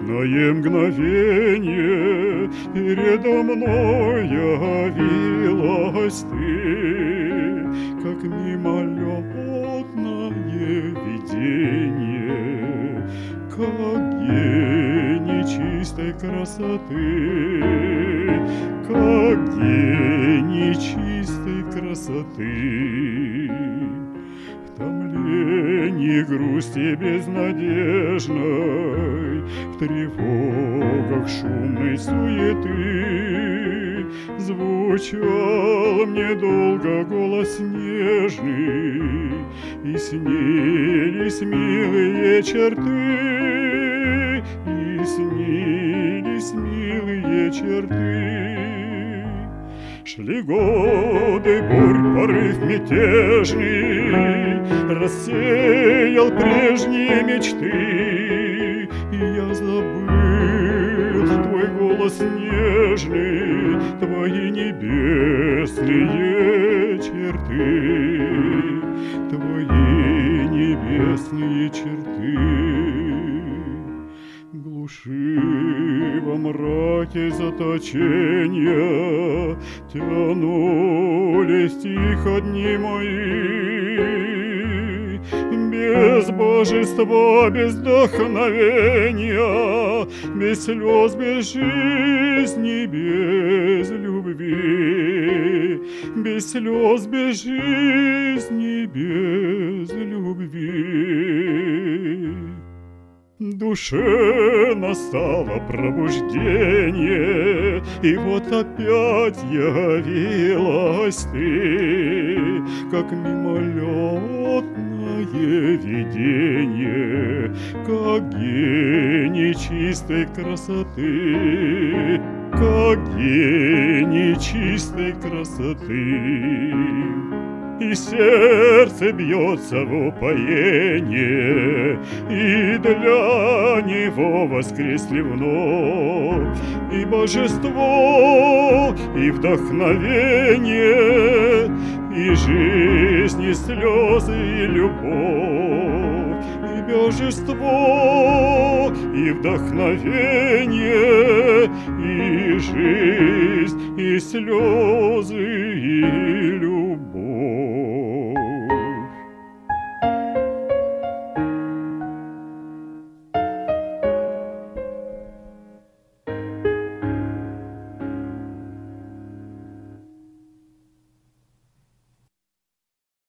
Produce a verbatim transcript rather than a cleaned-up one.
смутное мгновенье передо мной явилась ты, как мимолетное видение, как гений чистой красоты, как гений чистой красоты. В томлении, грусти безнадежной, в тревогах шумной суеты звучал мне долго голос нежный, и снились милые черты, и снились милые черты. Шли годы, бурь, порыв мятежный рассеял прежние мечты, и я забыл твой голос нежный, твои небесные черты, твои небесные черты. Глуши во мраке заточения тянулись тихо дни мои, без божества, без вдохновения, без слез, без жизни, без любви, без слез, без жизни, без любви. Душе настало пробуждение, и вот опять явилась ты, как мимолетное видение, как гений чистой красоты, как гений чистой красоты. И сердце бьется в упоении, и для него воскресли вновь и божество, и вдохновение, и жизнь, и слезы, и любовь, и божество, и вдохновение, и жизнь, и слезы, и любовь.